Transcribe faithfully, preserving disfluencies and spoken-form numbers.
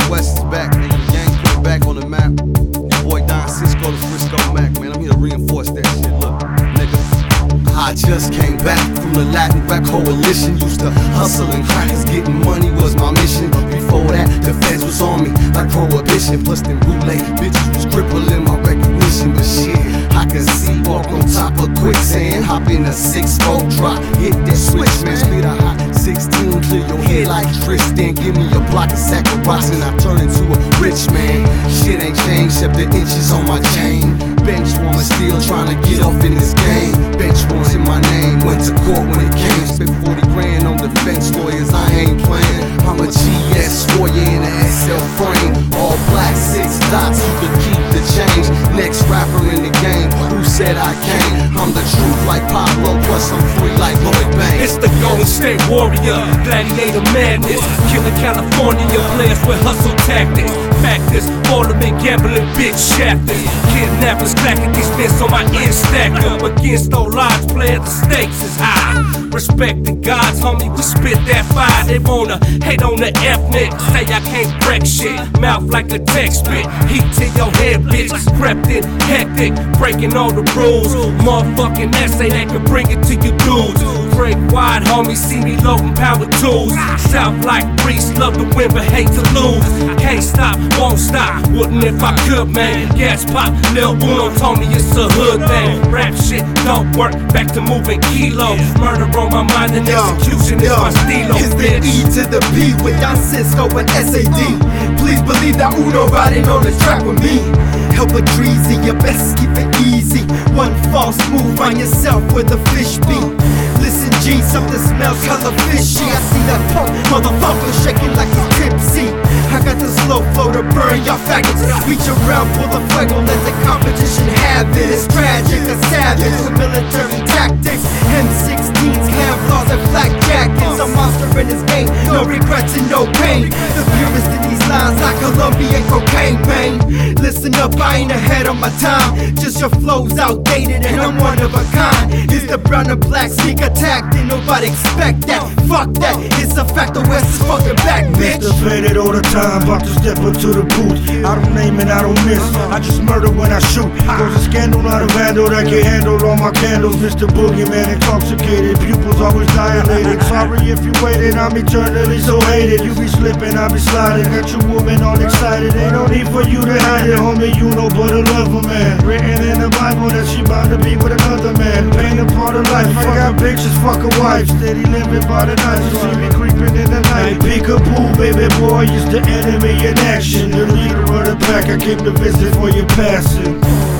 West is back, nigga. The gang put it back on the map. Your boy Don Cisco, the Frisco Mac, man. I'm here to reinforce that shit. Look, nigga. I just came back from the Latin Rap Coalition. Used to hustle and crackers, getting money was my mission. Before that, the feds was on me like prohibition. Plus them bootleg bitches was crippling my recognition. But shit, I can see walk on top of quicksand. Hop in a six four drop, hit that switch, man. Spit a hot sixteen, clear your head like Tristan. Give me a block of sack of rocks and I turn into a rich man. Shit ain't changed except the inches on my chain. Bench woman still trying to get off in this game. Bench warrants in my name, went to court when it came. Spent forty grand on defense lawyers, I ain't playing. I'm a G S warrior in a S L frame. All black, six dots, you could keep the change. Next rapper in the game, who said I came? I'm the truth like Pablo, plus I'm free like Lloyd Banks. It's the Golden State Warrior, gladiator madness. Killing California players with hustle tactics. Factors, all of them gambling bitch shafters. Kidnappers clacking these fists on my ear stacked up. Against all odds, player, the stakes is high. Respect the gods, homie, we spit that fire. They wanna hate on the ethnic, say I can't wreck shit. Mouth like a text spit, heat to your head, bitch. Crept in, hectic, breaking all the rules. Motherfucking essay that can bring it to you dudes. Break wide, homie, see me loading power tools. South like Reese, love to win but hate to lose. Can't stop, won't stop, wouldn't if I could, man. Gas pop, Lil Uno told me it's a hood thing. Rap shit don't work, back to moving kilos. Murder on my mind and execution is my stilo, It's the E to the P with Don Cisco and S A D. Please believe that Uno riding on the track with me. Help a greasy, you best keep it easy. One false move, find yourself where the fish be. Listen G, something smells hella fishy. I see that punk motherfucker shaking like he's tipsy. I got the slow flow to burn y'all faggots. Reach around, pull the fuego, let the competition have it. It's tragic, a savage with military tactics. M sixteens, camouflage and flak jackets. A monster in this game, no regrets and no pain. The purest in these lines like Colombian cocaine pain. Listen up, I ain't ahead of my time. Just your flow's outdated and I'm one of a kind. It's the brown and black sneak attack, didn't nobody expect that. Fuck that, it's a fact, the West is fucking back, bitch. Faded all the time, about to step up to the booth. I don't name and I don't miss, I just murder when I shoot. Goes a scandal, not a vandal that can handle all my candles. Mister Boogeyman intoxicated, pupils always dilated. Sorry if you waited, I'm eternally so hated. You be slipping, I be sliding, got your woman all excited. Ain't no need for you to hide it, homie, you know but a lover man. Written in the Bible that she bound to be with another man. Pain a part of life, I got bitches, fuck a wife. Steady living by the night, you see me creeping in the night. Peekaboo, baby boy, is the enemy in action. The leader of the pack, I came to visit for your passing.